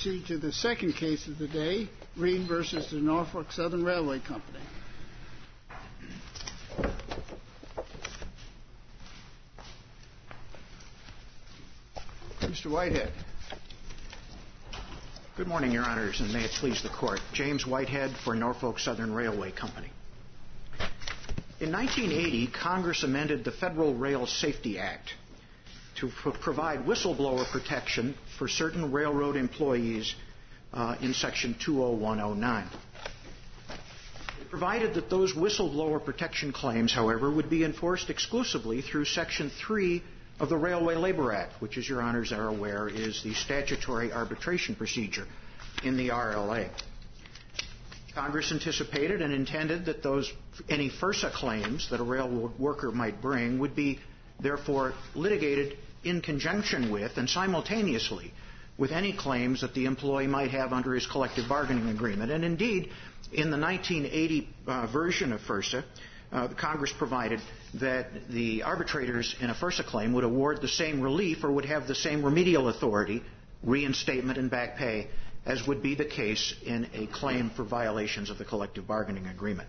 Proceed to the second case of the day, Reed versus the Norfolk Southern Railway Company. Mr. Whitehead. Good morning, Your Honors, and may it please the Court. James Whitehead for Norfolk Southern Railway Company. In 1980, Congress amended the Federal Rail Safety Act to provide whistleblower protection for certain railroad employees in Section 20109. It provided that those whistleblower protection claims, however, would be enforced exclusively through Section 3 of the Railway Labor Act, which, as Your Honors are aware, is the statutory arbitration procedure in the RLA. Congress anticipated and intended that any FERSA claims that a railroad worker might bring would be therefore litigated in conjunction with and simultaneously with any claims that the employee might have under his collective bargaining agreement. And indeed, in the 1980 version of FERSA, Congress provided that the arbitrators in a FERSA claim would award the same relief or would have the same remedial authority, reinstatement and back pay, as would be the case in a claim for violations of the collective bargaining agreement.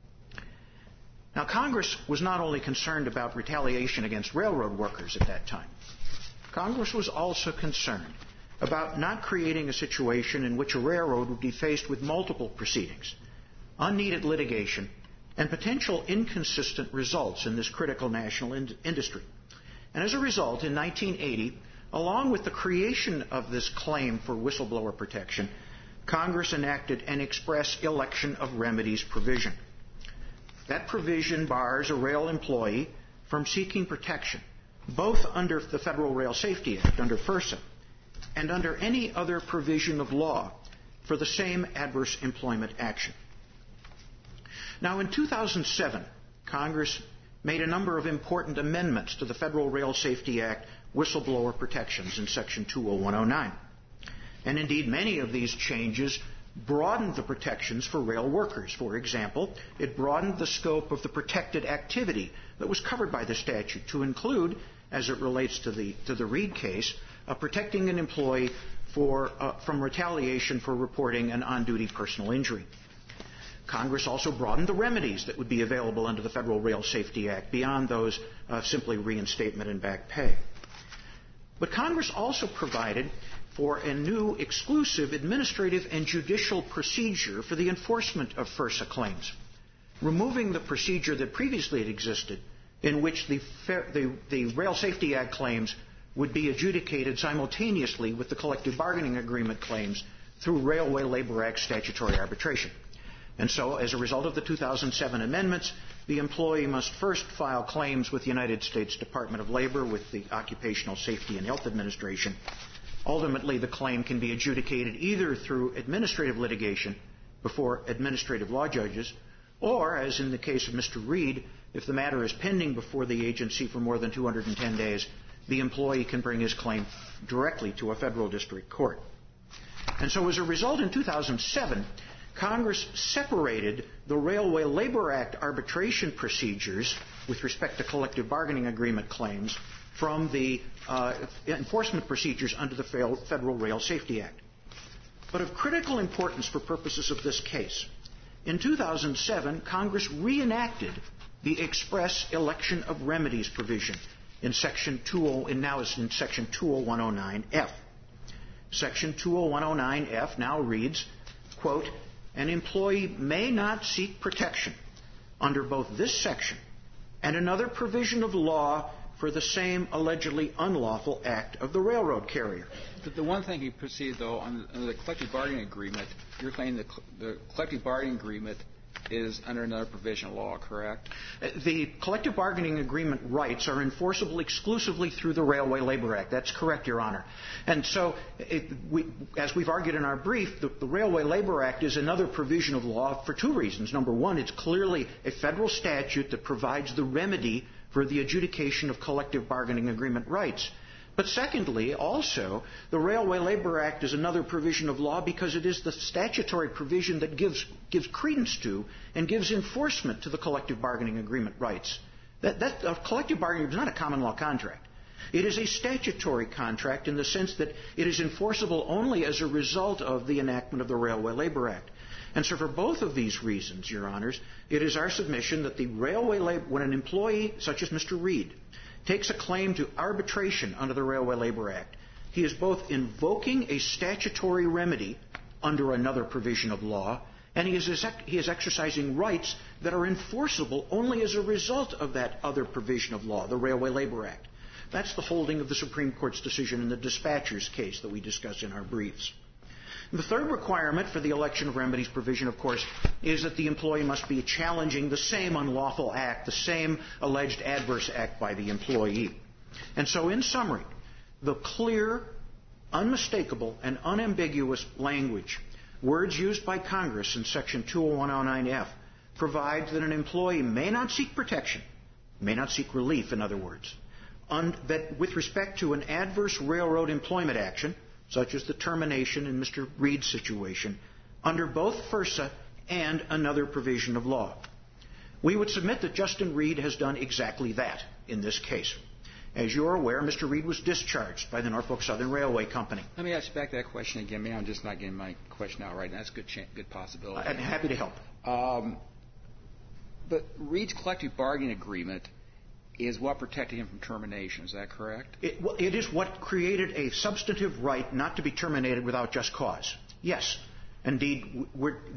Now, Congress was not only concerned about retaliation against railroad workers at that time. Congress was also concerned about not creating a situation in which a railroad would be faced with multiple proceedings, unneeded litigation, and potential inconsistent results in this critical national industry. And as a result, in 1980, along with the creation of this claim for whistleblower protection, Congress enacted an express election of remedies provision. That provision bars a rail employee from seeking protection, both under the Federal Rail Safety Act, under FERSA, and under any other provision of law for the same adverse employment action. Now, in 2007, Congress made a number of important amendments to the Federal Rail Safety Act whistleblower protections in Section 20109. And indeed, many of these changes broadened the protections for rail workers. For example, it broadened the scope of the protected activity that was covered by the statute to include, as it relates to the Reed case, protecting an employee from retaliation for reporting an on-duty personal injury. Congress also broadened the remedies that would be available under the Federal Rail Safety Act beyond those simply reinstatement and back pay. But Congress also provided for a new exclusive administrative and judicial procedure for the enforcement of FERSA claims, removing the procedure that previously had existed in which the Rail Safety Act claims would be adjudicated simultaneously with the collective bargaining agreement claims through Railway Labor Act statutory arbitration. And so, as a result of the 2007 amendments, the employee must first file claims with the United States Department of Labor, with the Occupational Safety and Health Administration. Ultimately, the claim can be adjudicated either through administrative litigation before administrative law judges, or, as in the case of Mr. Reed, if the matter is pending before the agency for more than 210 days, the employee can bring his claim directly to a federal district court. And so, as a result, in 2007, Congress separated the Railway Labor Act arbitration procedures with respect to collective bargaining agreement claims from the enforcement procedures under the Federal Rail Safety Act. But of critical importance for purposes of this case, in 2007, Congress reenacted the express election of remedies provision in Section 20109F. Section 20109F now reads, quote, "An employee may not seek protection under both this section and another provision of law for the same allegedly unlawful act of the railroad carrier." The one thing you proceed, though, on the collective bargaining agreement, you're claiming the collective bargaining agreement is under another provision of law, correct? The collective bargaining agreement rights are enforceable exclusively through the Railway Labor Act. That's correct, Your Honor. And so, as we've argued in our brief, the Railway Labor Act is another provision of law for two reasons. Number one, it's clearly a federal statute that provides the remedy for the adjudication of collective bargaining agreement rights. But secondly, also, the Railway Labor Act is another provision of law because it is the statutory provision that gives credence to and gives enforcement to the collective bargaining agreement rights. A collective bargaining is not a common law contract. It is a statutory contract in the sense that it is enforceable only as a result of the enactment of the Railway Labor Act. And so for both of these reasons, Your Honors, it is our submission that when an employee such as Mr. Reed takes a claim to arbitration under the Railway Labor Act, he is both invoking a statutory remedy under another provision of law, and he is exercising rights that are enforceable only as a result of that other provision of law, the Railway Labor Act. That's the holding of the Supreme Court's decision in the dispatchers case that we discuss in our briefs. The third requirement for the election of remedies provision, of course, is that the employee must be challenging the same unlawful act, the same alleged adverse act by the employee. And so, in summary, the clear, unmistakable, and unambiguous language, words used by Congress in Section 20109F, provides that an employee may not seek protection, may not seek relief, in other words, that with respect to an adverse railroad employment action, such as the termination in Mr. Reed's situation, under both FERSA and another provision of law. We would submit that Justin Reed has done exactly that in this case. As you are aware, Mr. Reed was discharged by the Norfolk Southern Railway Company. Let me ask you back that question again. Maybe I'm just not getting my question out right now. That's a good possibility. I'm happy to help. But Reed's collective bargaining agreement is what protected him from termination. Is that correct? It is what created a substantive right not to be terminated without just cause. Yes. Indeed,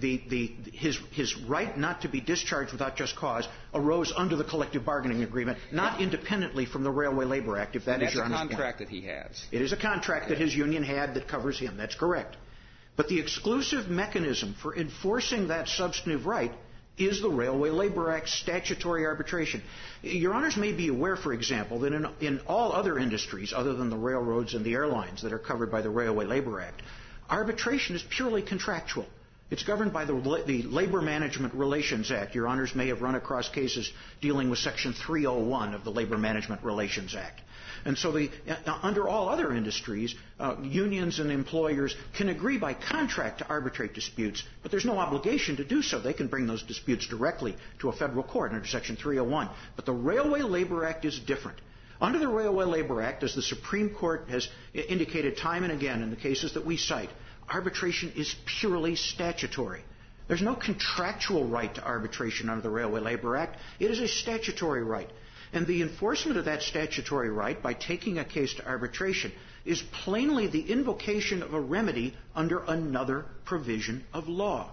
his right not to be discharged without just cause arose under the collective bargaining agreement, not independently from the Railway Labor Act, if that is your understanding. That's a contract that he has. It is a contract that his union had that covers him. That's correct. But the exclusive mechanism for enforcing that substantive right is the Railway Labor Act statutory arbitration. Your Honors may be aware, for example, that in all other industries other than the railroads and the airlines that are covered by the Railway Labor Act, arbitration is purely contractual. It's governed by the Labor Management Relations Act. Your Honors may have run across cases dealing with Section 301 of the Labor Management Relations Act. And so under all other industries, unions and employers can agree by contract to arbitrate disputes, but there's no obligation to do so. They can bring those disputes directly to a federal court under Section 301. But the Railway Labor Act is different. Under the Railway Labor Act, as the Supreme Court has indicated time and again in the cases that we cite, arbitration is purely statutory. There's no contractual right to arbitration under the Railway Labor Act. It is a statutory right. And the enforcement of that statutory right by taking a case to arbitration is plainly the invocation of a remedy under another provision of law.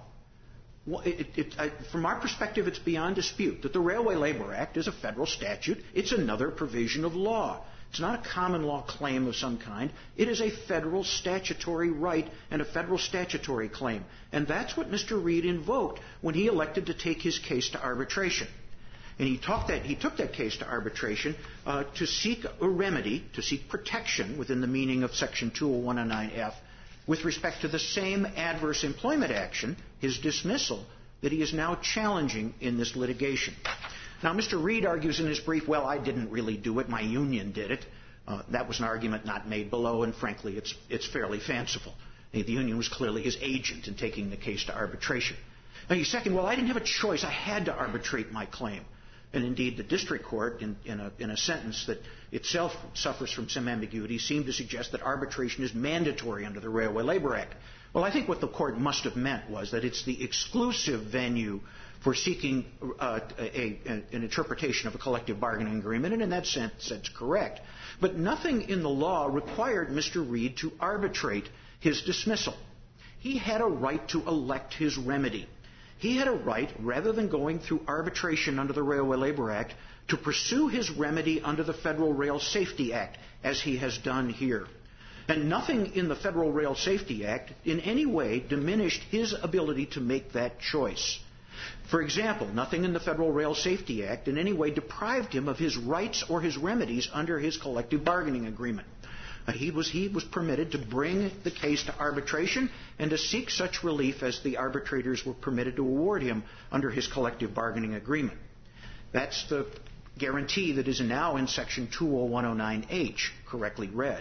From our perspective, it's beyond dispute that the Railway Labor Act is a federal statute. It's another provision of law. It's not a common law claim of some kind. It is a federal statutory right and a federal statutory claim. And that's what Mr. Reed invoked when he elected to take his case to arbitration. And he took that case to arbitration to seek a remedy, to seek protection within the meaning of Section 20109F with respect to the same adverse employment action, his dismissal, that he is now challenging in this litigation. Now, Mr. Reed argues in his brief, well, I didn't really do it. My union did it. That was an argument not made below, and frankly, it's fairly fanciful. The union was clearly his agent in taking the case to arbitration. Now, he's second, well, I didn't have a choice. I had to arbitrate my claim. And indeed, the district court, in a sentence that itself suffers from some ambiguity, seemed to suggest that arbitration is mandatory under the Railway Labor Act. Well, I think what the court must have meant was that it's the exclusive venue for seeking an interpretation of a collective bargaining agreement, and in that sense, that's correct. But nothing in the law required Mr. Reed to arbitrate his dismissal. He had a right to elect his remedy. He had a right, rather than going through arbitration under the Railway Labor Act, to pursue his remedy under the Federal Rail Safety Act, as he has done here. And nothing in the Federal Rail Safety Act in any way diminished his ability to make that choice. For example, nothing in the Federal Rail Safety Act in any way deprived him of his rights or his remedies under his collective bargaining agreement. He was permitted to bring the case to arbitration and to seek such relief as the arbitrators were permitted to award him under his collective bargaining agreement. That's the guarantee that is now in Section 20109H, correctly read.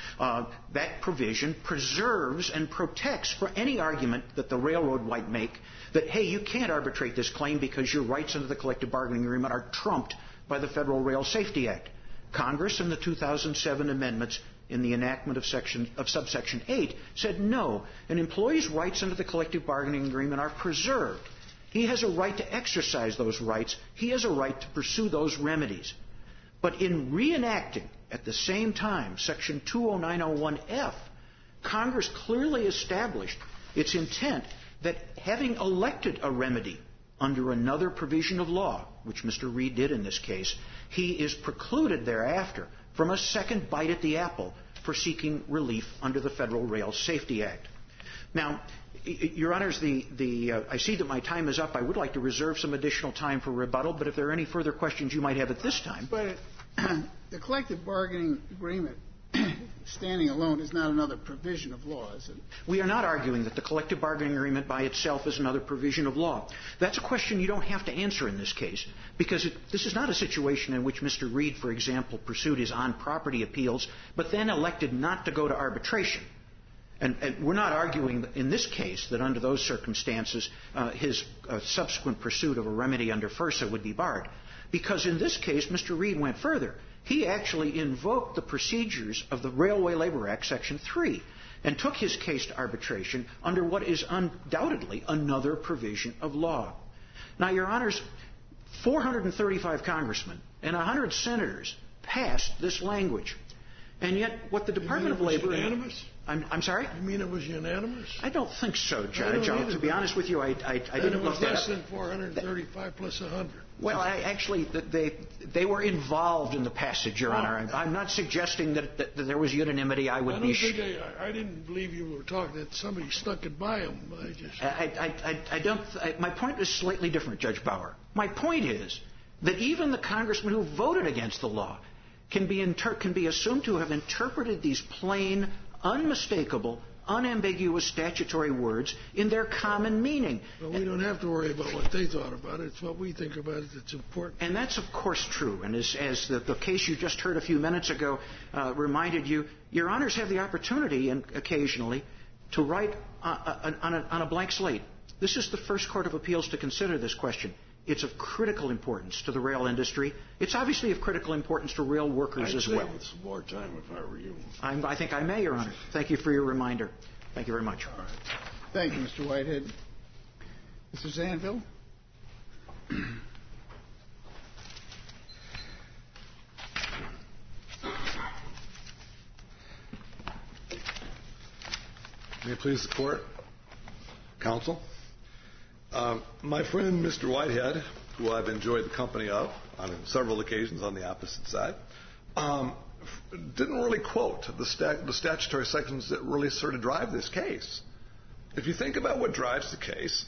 That provision preserves and protects for any argument that the railroad might make that, hey, you can't arbitrate this claim because your rights under the collective bargaining agreement are trumped by the Federal Rail Safety Act. Congress in the 2007 amendments in the enactment of subsection 8 said no, an employee's rights under the collective bargaining agreement are preserved. He has a right to exercise those rights. He has a right to pursue those remedies. But in reenacting at the same time Section 20901F, Congress clearly established its intent that having elected a remedy under another provision of law, which Mr. Reed did in this case, he is precluded thereafter from a second bite at the apple for seeking relief under the Federal Rail Safety Act. Now, Your Honors, I see that my time is up. I would like to reserve some additional time for rebuttal, but if there are any further questions you might have at this time. But the collective bargaining agreement, standing alone, is not another provision of law, is it? We are not arguing that the collective bargaining agreement by itself is another provision of law. That's a question you don't have to answer in this case, because this is not a situation in which Mr. Reed, for example, pursued his on-property appeals, but then elected not to go to arbitration. And we're not arguing in this case that under those circumstances his subsequent pursuit of a remedy under FERSA would be barred. Because in this case, Mr. Reed went further. He actually invoked the procedures of the Railway Labor Act, Section 3, and took his case to arbitration under what is undoubtedly another provision of law. Now, Your Honors, 435 congressmen and 100 senators passed this language. And yet, what the Department of Labor... Unanimous? I'm sorry? You mean it was unanimous? I don't think so, Judge. To be honest with you, I didn't look that up. Less than 435 plus 100. Well, actually, they were involved in the passage, Your Honor. I'm not suggesting that there was unanimity. I didn't believe you were talking that somebody snuck it by them. My point is slightly different, Judge Bauer. My point is that even the congressmen who voted against the law can be assumed to have interpreted these plain, unmistakable, unambiguous statutory words in their common meaning. Well, we don't have to worry about what they thought about it. It's what we think about it that's important. And that's, of course, true. And as the case you just heard a few minutes ago reminded you, Your Honors have the opportunity occasionally to write on a blank slate. This is the first court of appeals to consider this question. It's of critical importance to the rail industry. It's obviously of critical importance to rail workers as well. I'd say with some more time if I were you. I think I may, Your Honor. Thank you for your reminder. Thank you very much. All right. Thank you, Mr. Whitehead. Mr. Zanville? May it please the Court, Counsel. My friend, Mr. Whitehead, who I've enjoyed the company of on several occasions on the opposite side, didn't really quote the statutory sections that really sort of drive this case. If you think about what drives the case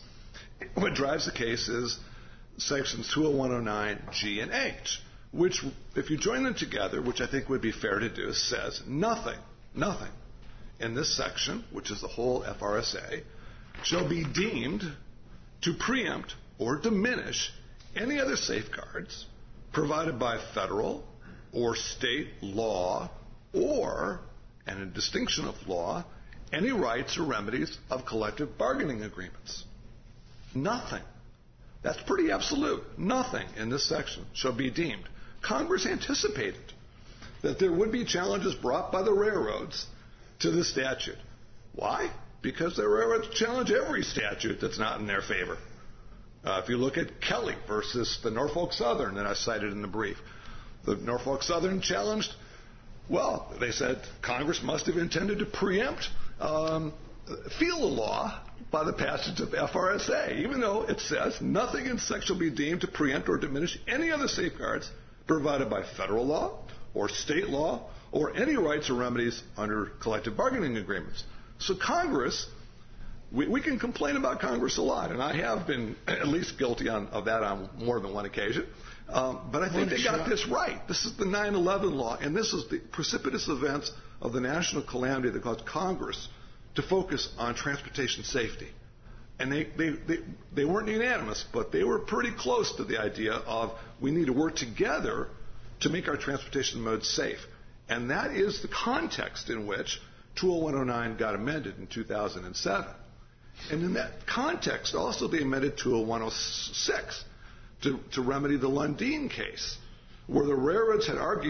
is sections 20109 G and H, which, if you join them together, which I think would be fair to do, says nothing in this section, which is the whole FRSA, shall be deemed to preempt or diminish any other safeguards provided by federal or state law or, and in distinction of law, any rights or remedies of collective bargaining agreements. Nothing. That's pretty absolute. Nothing in this section shall be deemed. Congress anticipated that there would be challenges brought by the railroads to the statute. Why? Because the railroads challenge every statute that's not in their favor. If you look at Kelly versus the Norfolk Southern that I cited in the brief, the Norfolk Southern challenged, well, they said Congress must have intended to preempt FELA law by the passage of FRSA, even though it says nothing in section shall be deemed to preempt or diminish any other safeguards provided by federal law or state law or any rights or remedies under collective bargaining agreements. So Congress, we can complain about Congress a lot, and I have been at least guilty of that on more than one occasion. But I think they got this right. This is the 9/11 law, and this is the precipitous events of the national calamity that caused Congress to focus on transportation safety. And they weren't unanimous, but they were pretty close to the idea of we need to work together to make our transportation modes safe. And that is the context in which 20109 got amended in 2007. And in that context, also they amended 20106 to remedy the Lundin case, where the railroads had argued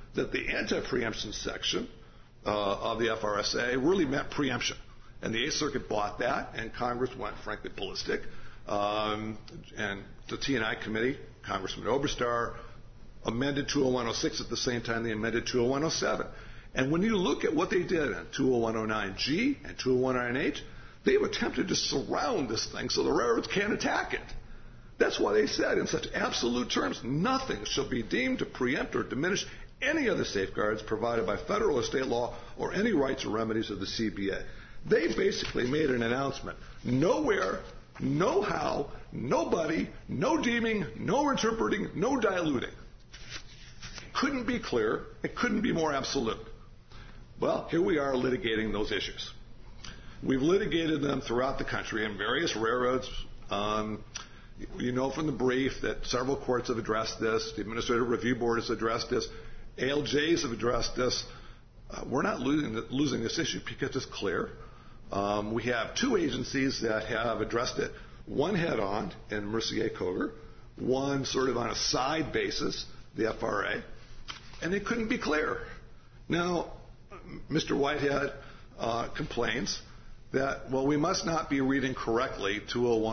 that the anti-preemption section of the FRSA really meant preemption. And the Eighth Circuit bought that, and Congress went, frankly, ballistic. And the T&I committee, Congressman Oberstar, amended 20106 at the same time they amended 20107. And when you look at what they did in 20109G and 20109H, they've attempted to surround this thing so the railroads can't attack it. That's why they said in such absolute terms, nothing shall be deemed to preempt or diminish any of the safeguards provided by federal or state law or any rights or remedies of the CBA. They basically made an announcement. Nowhere, no how, nobody, no deeming, no interpreting, no diluting. Couldn't be clearer. It couldn't be more absolute. Well, here we are litigating those issues. We've litigated them throughout the country in various railroads. You know from the brief that several courts have addressed this. The Administrative Review Board has addressed this. ALJs have addressed this. We're not losing this issue because it's clear. We have two agencies that have addressed it, one head-on in Mercier-Koger, one sort of on a side basis, the FRA, and it couldn't be clearer. Now, Mr. Whitehead complains that, well, we must not be reading correctly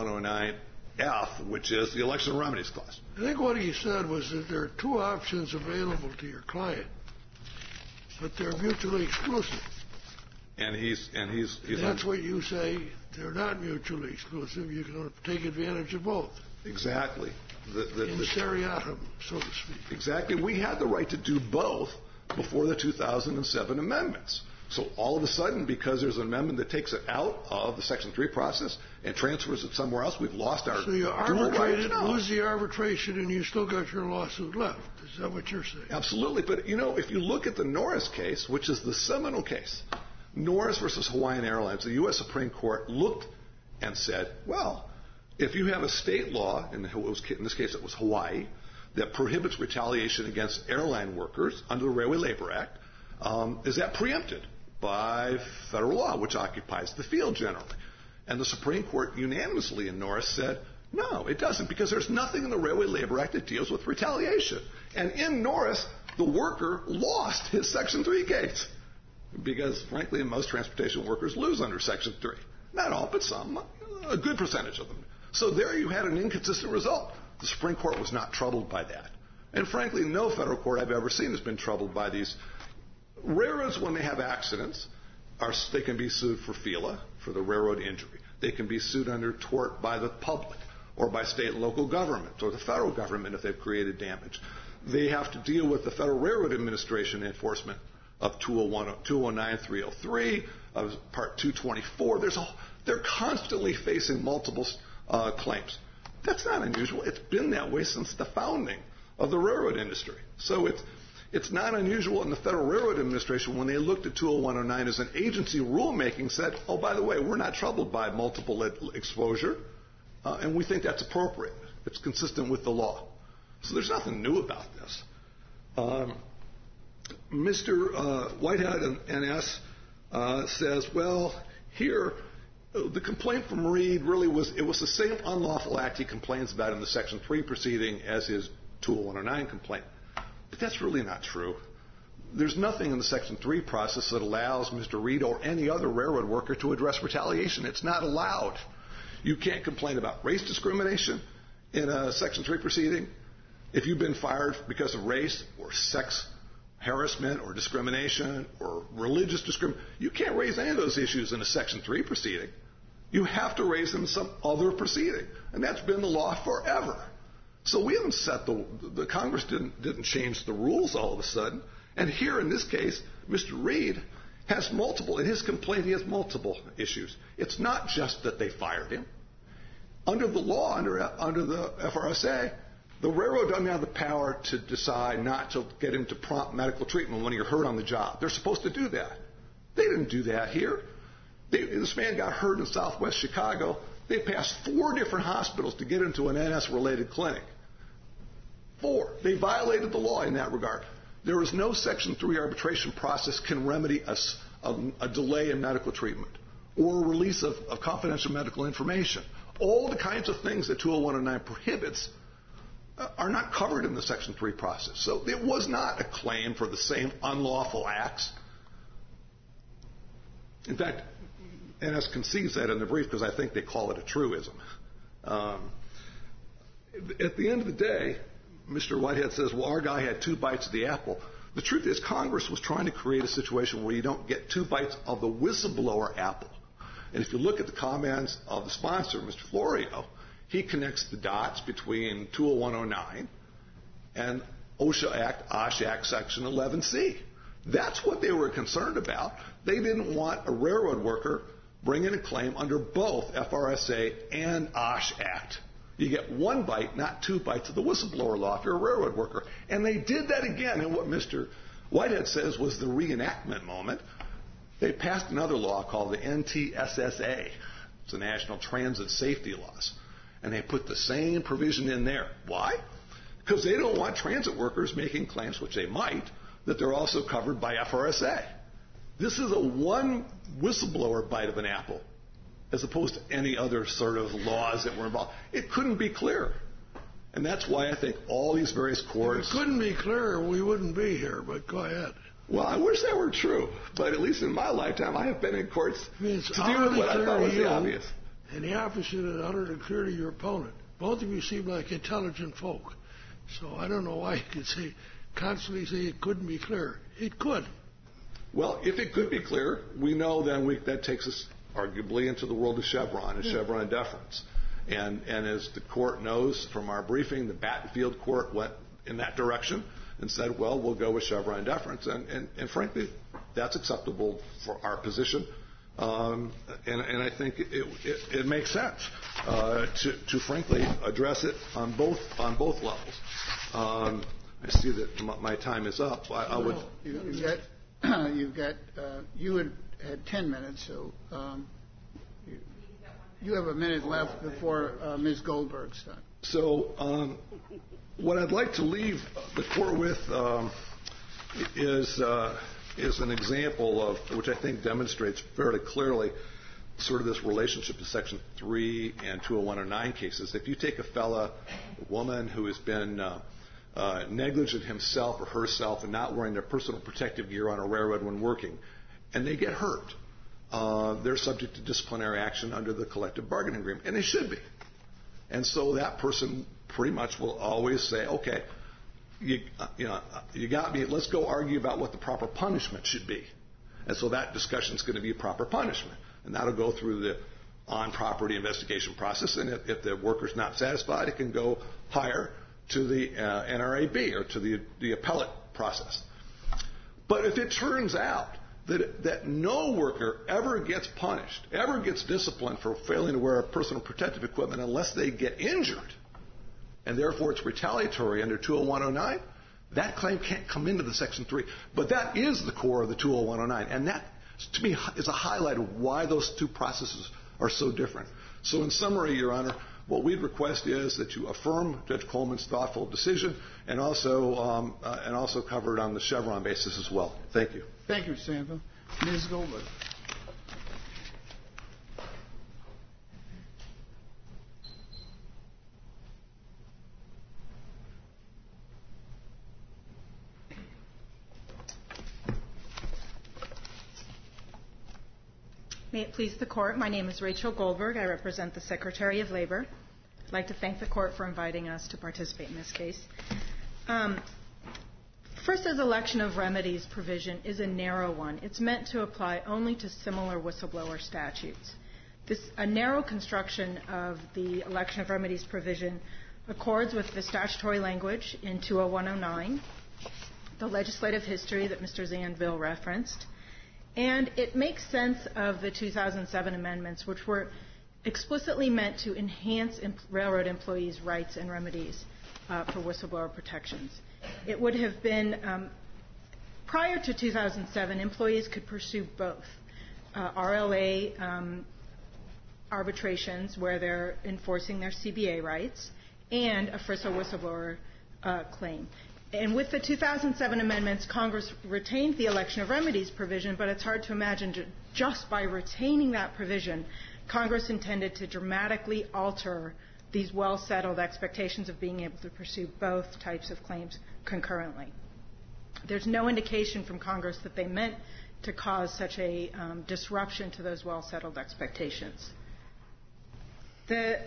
20109F, which is the Election Remedies Clause. I think what he said was that there are two options available to your client, but they're mutually exclusive. And that's what you say. They're not mutually exclusive. You can take advantage of both. Exactly. In seriatim, so to speak. Exactly. We had the right to do both before the 2007 amendments. So all of a sudden, because there's an amendment that takes it out of the Section 3 process and transfers it somewhere else, we've lost our So you arbitrated, lose the arbitration, and you still got your lawsuit left. Is that what you're saying? Absolutely. But, you know, if you look at the Norris case, which is the seminal case, Norris versus Hawaiian Airlines, the U.S. Supreme Court looked and said, well, if you have a state law, in this case it was Hawaii, that prohibits retaliation against airline workers under the Railway Labor Act, is that preempted by federal law, which occupies the field generally? And the Supreme Court unanimously in Norris said, no, it doesn't, because there's nothing in the Railway Labor Act that deals with retaliation. And in Norris, the worker lost his Section 3 case. Because, frankly, most transportation workers lose under Section 3. Not all, but some. A good percentage of them. So there you had an inconsistent result. The Supreme Court was not troubled by that. And, frankly, no federal court I've ever seen has been troubled by these. Railroads, when they have accidents, they can be sued for FELA, for the railroad injury. They can be sued under tort by the public or by state and local government or the federal government if they've created damage. They have to deal with the Federal Railroad Administration enforcement of 209-303, of Part 224. They're constantly facing multiple claims. That's not unusual. It's been that way since the founding of the railroad industry. So it's not unusual in the Federal Railroad Administration when they looked at 20109 as an agency rulemaking said, oh, by the way, we're not troubled by multiple exposure, and we think that's appropriate. It's consistent with the law. So there's nothing new about this. Mr. Whitehead, NS, says, well, here, the complaint from Reed really was the same unlawful act he complains about in the Section 3 proceeding as his 20109 complaint. But that's really not true. There's nothing in the Section 3 process that allows Mr. Reed or any other railroad worker to address retaliation. It's not allowed. You can't complain about race discrimination in a Section 3 proceeding. If you've been fired because of race or sex harassment or discrimination or religious discrimination, you can't raise any of those issues in a Section 3 proceeding. You have to raise them in some other proceeding. And that's been the law forever. So we haven't set the Congress didn't change the rules all of a sudden. And here in this case, Mr. Reed has multiple, in his complaint he has multiple issues. It's not just that they fired him. Under the law, under the FRSA, the railroad doesn't have the power to decide not to get him to prompt medical treatment when you're hurt on the job. They're supposed to do that. They didn't do that here. This man got hurt in Southwest Chicago. They passed 4 different hospitals to get him to an NS-related clinic. 4. They violated the law in that regard. There is no Section 3 arbitration process can remedy a delay in medical treatment or a release of confidential medical information. All the kinds of things that 20109 prohibits are not covered in the Section 3 process. So it was not a claim for the same unlawful acts. In fact, NS concedes that in the brief because I think they call it a truism. At the end of the day, Mr. Whitehead says, well, our guy had 2 bites of the apple. The truth is Congress was trying to create a situation where you don't get 2 bites of the whistleblower apple. And if you look at the comments of the sponsor, Mr. Florio, he connects the dots between 20109 and OSHA Act, OSH Act, Section 11C. That's what they were concerned about. They didn't want a railroad worker bringing a claim under both FRSA and OSH Act. You get 1 bite, not 2 bites of the whistleblower law if you're a railroad worker. And they did that again in what Mr. Whitehead says was the reenactment moment. They passed another law called the NTSSA. It's the National Transit Safety Laws. And they put the same provision in there. Why? Because they don't want transit workers making claims, which they might, that they're also covered by FRSA. This is a 1 whistleblower bite of an apple, as opposed to any other sort of laws that were involved. It couldn't be clearer. And that's why I think all these various courts... If it couldn't be clearer, we wouldn't be here, but go ahead. Well, I wish that were true, but at least in my lifetime, I have been in courts to deal with what I thought was the obvious. And the opposite is utterly clear to your opponent. Both of you seem like intelligent folk. So I don't know why you could constantly say it couldn't be clear. It could. Well, if it could be clear, we know then that takes us arguably into the world of Chevron and Chevron deference. And as the court knows from our briefing, the Battenfield court went in that direction and said, well, we'll go with Chevron deference. And frankly, that's acceptable for our position. And I think it makes sense to frankly address it on both levels. I see that my time is up. I would. You had 10 minutes, so you have a minute left before Ms. Goldberg's time. So what I'd like to leave the court with is an example of which I think demonstrates fairly clearly sort of this relationship to Section 3 and 20109 cases. If you take a woman who has been negligent himself or herself and not wearing their personal protective gear on a railroad when working, and they get hurt, they're subject to disciplinary action under the collective bargaining agreement, and they should be. And so that person pretty much will always say, okay, you got me. Let's go argue about what the proper punishment should be. And so that discussion is going to be proper punishment, and that'll go through the on-property investigation process. And if the worker's not satisfied, it can go higher to the NRAB or to the appellate process. But if it turns out that no worker ever gets punished, ever gets disciplined for failing to wear personal protective equipment unless they get injured, and therefore it's retaliatory under 20109, that claim can't come into the Section 3. But that is the core of the 20109, and that, to me, is a highlight of why those 2 processes are so different. So in summary, Your Honor, what we'd request is that you affirm Judge Coleman's thoughtful decision and also cover it on the Chevron basis as well. Thank you. Thank you, Mr. Sanford. Ms. Goldberg. May it please the Court, my name is Rachel Goldberg. I represent the Secretary of Labor. I'd like to thank the Court for inviting us to participate in this case. First, as election of remedies provision is a narrow one. It's meant to apply only to similar whistleblower statutes. A narrow construction of the election of remedies provision accords with the statutory language in 20109, the legislative history that Mr. Zandville referenced, and it makes sense of the 2007 amendments, which were explicitly meant to enhance railroad employees' rights and remedies for whistleblower protections. It would have been, prior to 2007, employees could pursue both RLA arbitrations where they're enforcing their CBA rights and a FRISA whistleblower claim. And with the 2007 amendments, Congress retained the election of remedies provision, but it's hard to imagine just by retaining that provision, Congress intended to dramatically alter these well-settled expectations of being able to pursue both types of claims concurrently. There's no indication from Congress that they meant to cause such a disruption to those well-settled expectations. The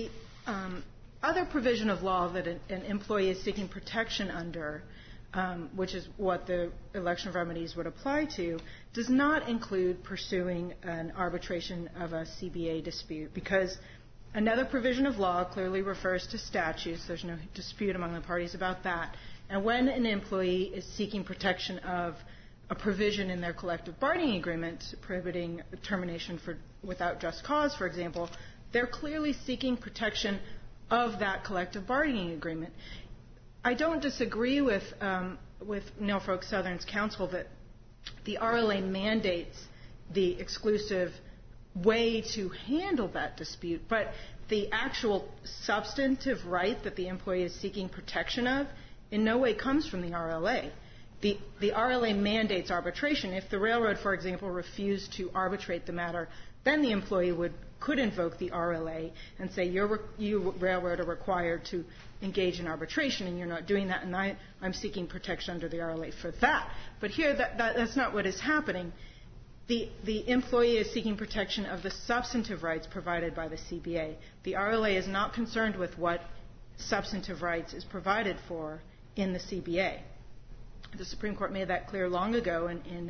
other provision of law that an employee is seeking protection under, which is what the election of remedies would apply to, does not include pursuing an arbitration of a CBA dispute, because another provision of law clearly refers to statutes. There's no dispute among the parties about that. And when an employee is seeking protection of a provision in their collective bargaining agreement prohibiting termination without just cause, for example, they're clearly seeking protection of that collective bargaining agreement. I don't disagree with Norfolk Southern's counsel that the RLA mandates the exclusive way to handle that dispute, but the actual substantive right that the employee is seeking protection of in no way comes from the RLA. The RLA mandates arbitration. If the railroad, for example, refused to arbitrate the matter, then the employee could invoke the RLA and say, you railroad are required to engage in arbitration, and you're not doing that, and I'm seeking protection under the RLA for that. But here, that's not what is happening. The employee is seeking protection of the substantive rights provided by the CBA. The RLA is not concerned with what substantive rights is provided for in the CBA. The Supreme Court made that clear long ago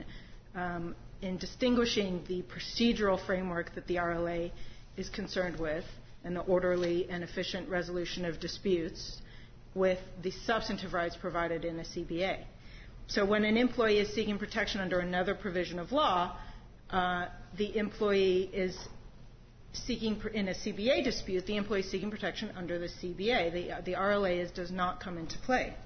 in distinguishing the procedural framework that the RLA is concerned with and the orderly and efficient resolution of disputes with the substantive rights provided in a CBA. So when an employee is seeking protection under another provision of law, the employee is seeking, in a CBA dispute, the employee is seeking protection under the CBA. The RLA does not come into play.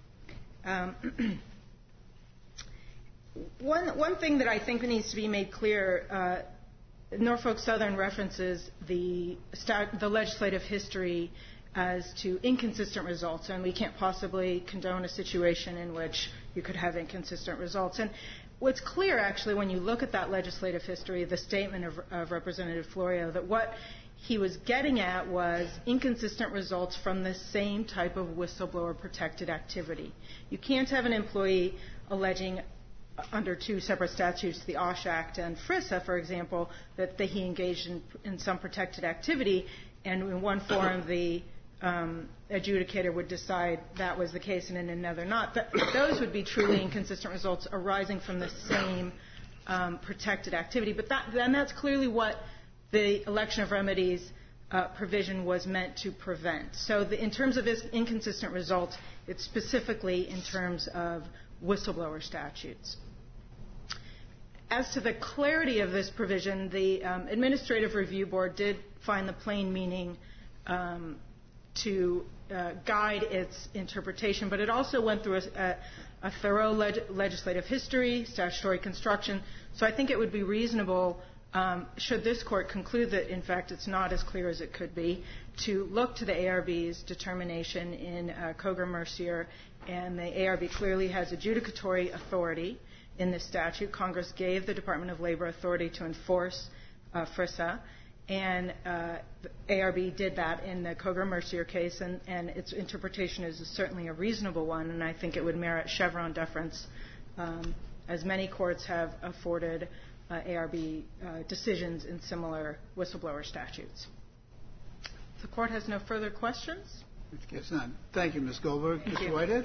One thing that I think needs to be made clear, Norfolk Southern references the legislative history as to inconsistent results, and we can't possibly condone a situation in which you could have inconsistent results. And what's clear, actually, when you look at that legislative history, the statement of Representative Florio, that what he was getting at was inconsistent results from the same type of whistleblower-protected activity. You can't have an employee alleging under two separate statutes, the OSH Act and FRISA, for example, that he engaged in some protected activity, and in one forum the adjudicator would decide that was the case and in another not. Those would be truly inconsistent results arising from the same protected activity. But that's clearly what the election of remedies provision was meant to prevent. So in terms of this inconsistent results, it's specifically in terms of whistleblower statutes. As to the clarity of this provision, the Administrative Review Board did find the plain meaning to guide its interpretation, but it also went through a thorough legislative history, statutory construction. So I think it would be reasonable, should this Court conclude that, in fact, it's not as clear as it could be, to look to the ARB's determination in Cogar-Mercier, and the ARB clearly has adjudicatory authority in this statute. Congress gave the Department of Labor authority to enforce FRISA, and the ARB did that in the Cogar-Mercier case, and its interpretation is certainly a reasonable one, and I think it would merit Chevron deference, as many courts have afforded ARB decisions in similar whistleblower statutes. If the Court has no further questions? I guess not. Thank you, Ms. Goldberg. Thank you. Mr. Whitehead?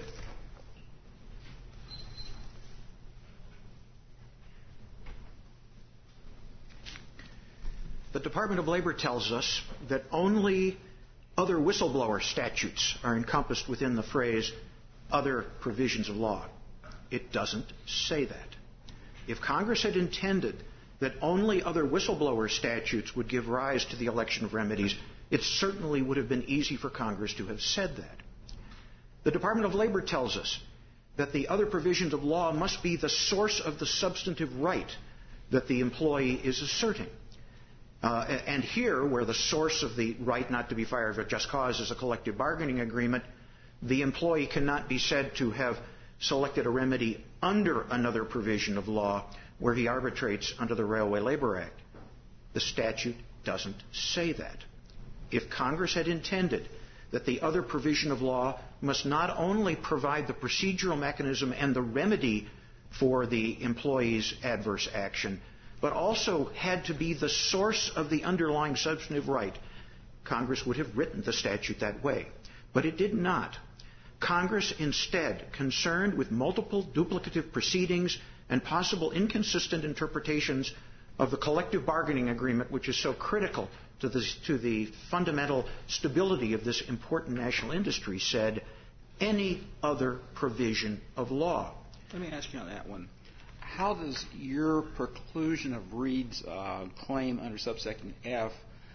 The Department of Labor tells us that only other whistleblower statutes are encompassed within the phrase other provisions of law. It doesn't say that. If Congress had intended that only other whistleblower statutes would give rise to the election of remedies, it certainly would have been easy for Congress to have said that. The Department of Labor tells us that the other provisions of law must be the source of the substantive right that the employee is asserting. And here, where the source of the right not to be fired for just cause is a collective bargaining agreement, the employee cannot be said to have selected a remedy under another provision of law where he arbitrates under the Railway Labor Act. The statute doesn't say that. if Congress had intended that the other provision of law must not only provide the procedural mechanism and the remedy for the employee's adverse action, but also had to be the source of the underlying substantive right, Congress would have written the statute that way. But it did not. Congress instead, concerned with multiple duplicative proceedings and possible inconsistent interpretations of the collective bargaining agreement, which is so critical to the fundamental stability of this important national industry, said any other provision of law. Let me ask you on that one. How does your preclusion of Reed's claim under subsection F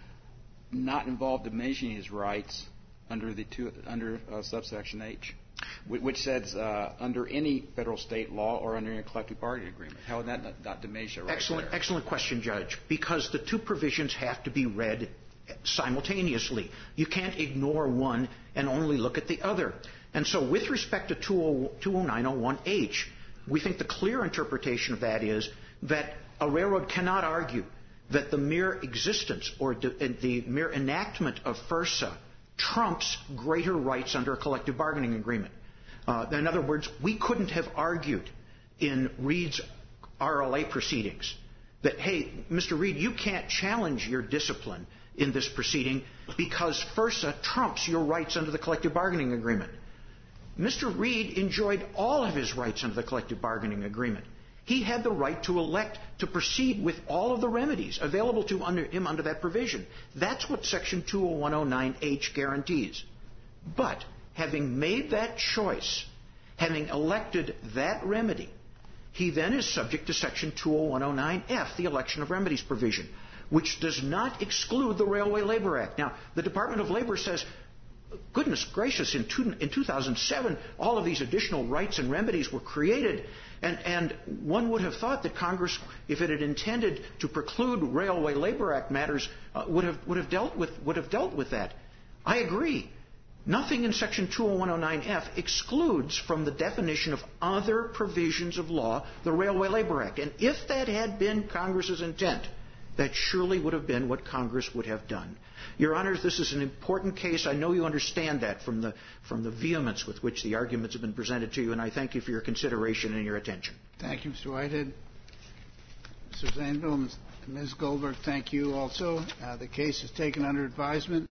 not involve diminishing his rights under subsection H, which says under any federal state law or under a collective bargaining agreement? How would that not diminish your rights? Excellent question, Judge. Because the two provisions have to be read simultaneously. You can't ignore one and only look at the other. And so with respect to 20901H, we think the clear interpretation of that is that a railroad cannot argue that the mere existence or the mere enactment of FERSA trumps greater rights under a collective bargaining agreement. In other words, we couldn't have argued in Reed's RLA proceedings that, hey, Mr. Reed, you can't challenge your discipline in this proceeding because FERSA trumps your rights under the collective bargaining agreement. Mr. Reed enjoyed all of his rights under the collective bargaining agreement. He had the right to elect to proceed with all of the remedies available to him under that provision. That's what Section 20109H guarantees. But having made that choice, having elected that remedy, he then is subject to Section 20109F, the election of remedies provision, which does not exclude the Railway Labor Act. Now, the Department of Labor says, goodness gracious, in 2007, all of these additional rights and remedies were created. And one would have thought that Congress, if it had intended to preclude Railway Labor Act matters, would have dealt with that. I agree. Nothing in Section 20109F excludes from the definition of other provisions of law the Railway Labor Act. And if that had been Congress's intent, that surely would have been what Congress would have done. Your Honors, this is an important case. I know you understand that from the vehemence with which the arguments have been presented to you, and I thank you for your consideration and your attention. Thank you, Mr. Whitehead. Mr. Zanville, Ms. Goldberg, thank you also. The case is taken under advisement.